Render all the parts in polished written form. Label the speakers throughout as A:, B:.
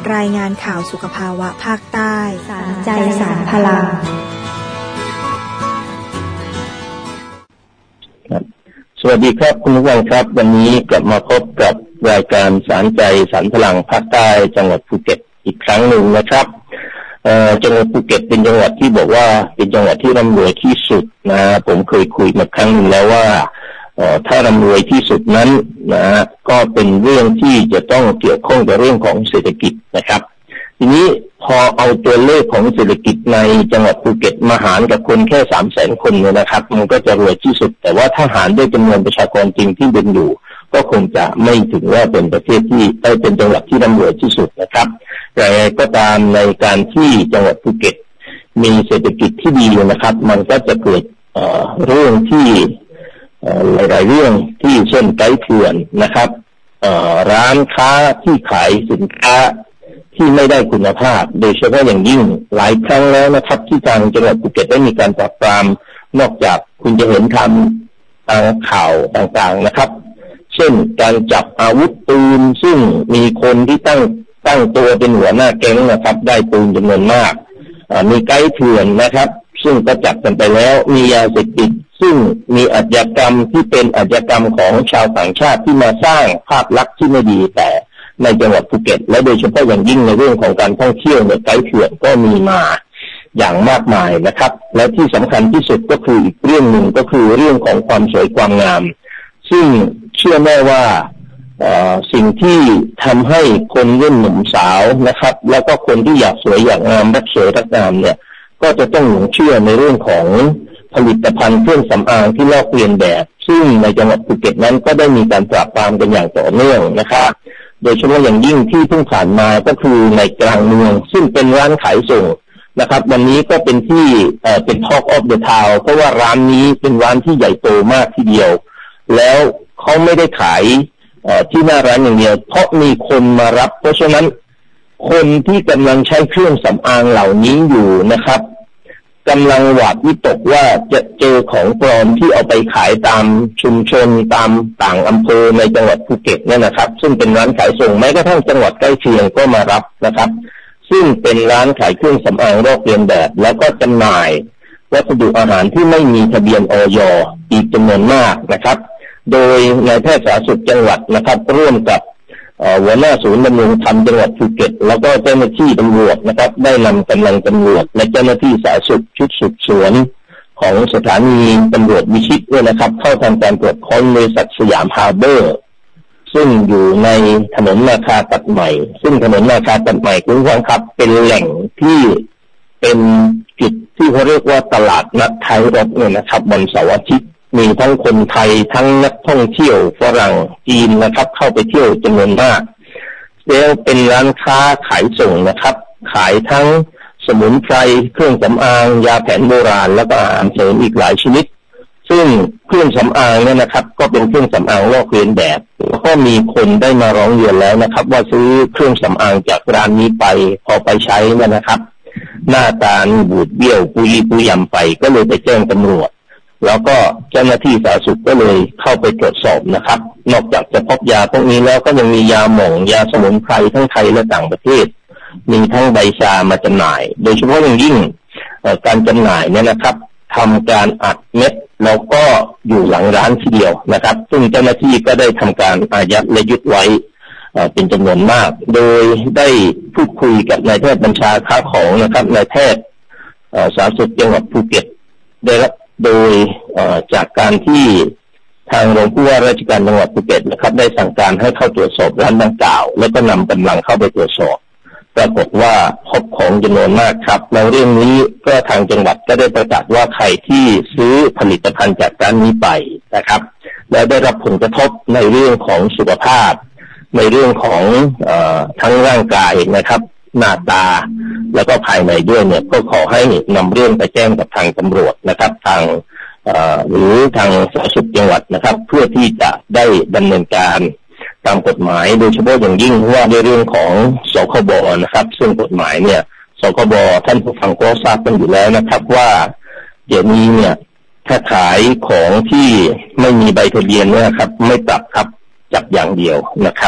A: รายงานข่าวสุขภาวะภาคใต้
B: ใจสารพลัง
C: สวัสดีครับคุณผู้ฟังครับวันนี้กลับมาพบกับรายการสารใจสารพลังภาคใต้จังหวัดภูเก็ตอีกครั้งหนึ่งนะครับจังหวัดภูเก็ตเป็นจังหวัดที่บอกว่าเป็นจังหวัดที่ร่ำรวยที่สุดนะผมเคยคุยมาครั้งนึงแล้วว่าถ้าร่ำรวยที่สุดนั้นนะก็เป็นเรื่องที่จะต้องเกี่ยวข้องกับเรื่องของเศรษฐกิจนะครับทีนี้พอเอาตัวเลขของเศรษฐกิจในจังหวัดภูเก็ตมาหารกับคนแค่ 300,000 คนเนี่ยนะครับมันก็จะรวยที่สุดแต่ว่าถ้าหารด้วยจำนวนประชากรจริงที่เป็นอยู่ก็คงจะไม่ถึงว่าเป็นประเทศที่เป็นจังหวัดที่ร่ำรวยที่สุดนะครับแต่ก็ตามในการที่จังหวัดภูเก็ตมีเศรษฐกิจที่ดีนะครับมันก็จะเกิดเรื่องที่หลายๆเรื่องที่เช่นไกด์เถื่อนนะครับร้านค้าที่ขายสินค้าที่ไม่ได้คุณภาพโดยเฉพาะอย่างยิ่งหลายครั้งแล้วนะครับที่ทางจังหวัดภูเก็ตได้มีการปราบปรามนอกจากคุณจะเห็นทำทางข่าวต่างๆนะครับเช่นการจับอาวุธปืนซึ่งมีคนที่ตั้งตัวเป็นหัวหน้าแก๊งนะครับได้ปืนจำนวนมากมีไกด์เถื่อนนะครับซึ่งก็จับกันไปแล้วมียาเสพติดซึ่งมีอาชญากรรมที่เป็นอาชญากรรมของชาวต่างชาติที่มาสร้างภาพลักษณ์ที่ไม่ดีแต่ในจังหวัดภูเก็ตและโดยเฉพาะอย่างยิ่งในเรื่องของการท่องเที่ยวเนี่ยไกด์เถื่อนก็มีมาอย่างมากมายนะครับและที่สำคัญที่สุดก็คืออีกเรื่องหนึ่งก็คือเรื่องของความสวยความงามซึ่งเชื่อแน่ว่าสิ่งที่ทำให้คนรุ่นหนุ่มสาวนะครับแล้วก็คนที่อยากสวยอยากงามรักสวยรักงามเนี่ยก็จะต้องหลงเชื่อในเรื่องของผลิตภัณฑ์เครื่องสำอางที่ลอกเลียนแบบซึ่งในจังหวัดภูเก็ตนั้นก็ได้มีการปราบปรามกันอย่างต่อเนื่องนะครับโดยเฉพาะอย่างยิ่งที่เพิ่งผ่านมาก็คือในกลางเมืองซึ่งเป็นร้านขายส่งนะครับวันนี้ก็เป็นที่เป็น Talk of the Town เพราะว่าร้านนี้เป็นร้านที่ใหญ่โตมากทีเดียวแล้วเขาไม่ได้ขายที่หน้าร้านอย่างเดียวเพราะมีคนมารับเพราะฉะนั้นคนที่กำลังใช้เครื่องสำอางเหล่านี้อยู่นะครับกำลังหวาดวิตกว่าจะเจอของปลอมที่เอาไปขายตามชุมชนตามต่างอำเภอในจังหวัดภูเก็ตเนี่ยนะครับซึ่งเป็นร้านขายส่งแม้กระทั่งจังหวัดใกล้เคียงก็มารับนะครับซึ่งเป็นร้านขายเครื่องสำอางลอกเลียนแบบแล้วก็จำหน่ายวัสดุอาหารที่ไม่มีทะเบียนอย.อีกจำนวนมากนะครับโดยนายแพทย์สาธารณสุขจังหวัดนะครับร่วมกับหัวหน้าศูนย์ดำรงธรรมจังหวัดภูเก็ตแล้วก็เจ้าหน้าที่ตำรวจนะครับได้นำกำลังตำรวจและเจ้าหน้าที่สาธารณสุขชุดสืบสวนของสถานีตำรวจวิชิตด้วยนะครับเข้าทำการตรวจค้นบริษัทสยามฮาร์เบอร์ซึ่งอยู่ในถนนนาคาตัดใหม่ซึ่งถนนนาคาตัดใหม่คุณผู้ฟังครับเป็นแหล่งที่เป็นจุดที่เขาเรียกว่าตลาดนัดไทยรถเนี่ยนะครับวันเสาร์อาทิตย์มีทั้งคนไทยทั้งนักท่องเที่ยวฝรั่งจีนนะครับเข้าไปเที่ยวจำนวนมากแล้วเป็นร้านค้าขายส่งนะครับขายทั้งสมุนไพรเครื่องสำอางยาแผนโบราณแล้วก็อาหารเสริมอีกหลายชนิดซึ่งเครื่องสำอางเนี่ยนะครับก็เป็นเครื่องสำอางลอกเลียนแบบแล้วก็มีคนได้มาร้องเรียนแล้วนะครับว่าซื้อเครื่องสำอางจากร้านนี้ไปพอไปใช้เนี่ยนะครับหน้าตาบูดเบี้ยวปุยปุยยำไปก็เลยไปแจ้งตำรวจแล้วก็เจ้าหน้าที่สาธารณสุขก็เลยเข้าไปตรวจสอบนะครับนอกจากจะพบยาพวกนี้แล้วก็ยังมียาหม่องยาสมุนไพรทั้งไทยและต่างประเทศมีทั้งใบชามาจำหน่ายโดยเฉพาะอย่างยิ่งการจำหน่ายเนี่ยนะครับทำการอัดเม็ดแล้วก็อยู่หลังร้านทีเดียวนะครับซึ่งเจ้าหน้าที่ก็ได้ทำการอายัดและยึดไว้เป็นจำนวนมากโดยได้พูดคุยกับนายแพทย์บัญชาค้าของนะครับนายแพทย์สาธารณสุขจังหวัดภูเก็ตได้รับโดยจากการที่ทางรองผู้ว่าราชการจังหวัดภูเก็ตนะครับได้สั่งการให้เข้าตรวจสอบร้านดังกล่าวแล้วก็นำกำลังเข้าไปตรวจสอบปรากฏว่าพบของจำนวนมากครับแล้วเรื่องนี้ก็ทางจังหวัดก็ได้ประกาศว่าใครที่ซื้อผลิตภัณฑ์จากร้านนี้ไปนะครับแล้วได้รับผลกระทบในเรื่องของสุขภาพในเรื่องของทั้งร่างกายนะครับหน้าตาแล้วก็ภายในด้วยเนี่ยก็ขอให้นำเรื่องไปแจ้งกับทางตำรวจนะครับทางหรือทางสาธารณสุขจังหวัดนะครับเพื่อที่จะได้ดำเนินการตามกฎหมายโดยเฉพาะอย่างยิ่งว่าในเรื่องของสคบนะครับซึ่งกฎหมายเนี่ยสคบท่านผู้ฟังก็ทราบกันอยู่แล้วนะครับว่าเดี๋ยวนี้เนี่ยถ้าขายของที่ไม่มีใบทะเบียนเนี่ยครับไม่ปรับครับจับอย่างเดียวนะครับ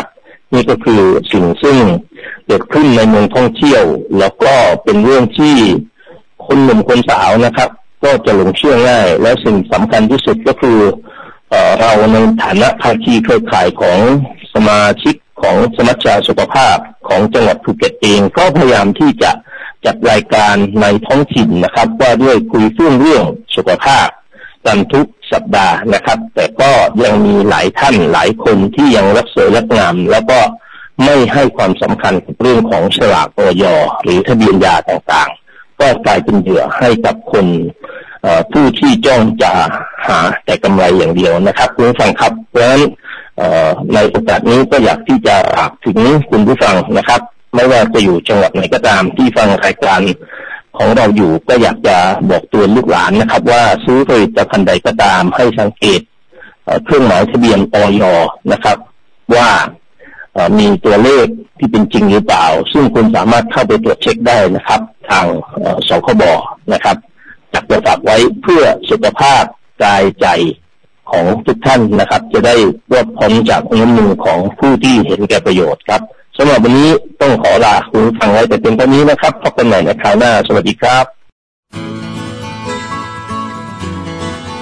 C: นี่ก็คือสิ่งซึ่งเกิดขึ้นในเมืองท่องเที่ยวแล้วก็เป็นเรื่องที่คนหนุ่มคนสาวนะครับก็จะหลงเชื่อง่ายและสิ่งสำคัญที่สุดก็คือเราในฐานะภาคีเครือข่ายของสมาชิกของสมัชชาสุขภาพของจังหวัดภูเก็ตเองก็พยายามที่จะจัดรายการในท้องถิ่นนะครับว่าด้วยคุยเรื่องสุขภาพกันทุกสัปดาห์นะครับแต่ก็ยังมีหลายท่านหลายคนที่ยังรักสวยรักงามแล้วก็ไม่ให้ความสำคัญกับเรื่องของฉลากอย.หรือทะเบียนยาต่างๆก็กลายเป็นเหยื่อให้กับคนผู้ที่จ้องจะหาแต่กำไรอย่างเดียวนะครับคุณผู้ฟังครับเพราะฉะนั้นในโอกาสนี้ก็อยากที่จะฝากถึงคุณผู้ฟังนะครับไม่ว่าจะอยู่จังหวัดไหนก็ตามที่ฟังรายการของเราอยู่ก็อยากจะบอกเตือนลูกหลานนะครับว่าซื้อผลิตภัณฑ์ใดก็ตามให้สังเกตเครื่องหมายทะเบียนอย.นะครับว่ามีตัวเลขที่เป็นจริงหรือเปล่าซึ่งคุณสามารถเข้าไปตรวจเช็คได้นะครับทางสคบนะครับจัดประกาศไว้เพื่อสุขภาพกายใจของทุกท่านนะครับจะได้รอดพ้นจากเงื้อมมือของผู้ที่เห็นแก่ประโยชน์ครับสำหรับวันนี้ต้องขอลาคุณฟังไว้แต่เพียงเท่านี้นะครับพบกันใหม่ในคราวหน้าสวัสดีครับ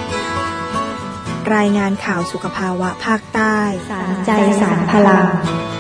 A: รายงานข่าวสุขภาวะภาคใต้
B: สารใจสารพลัง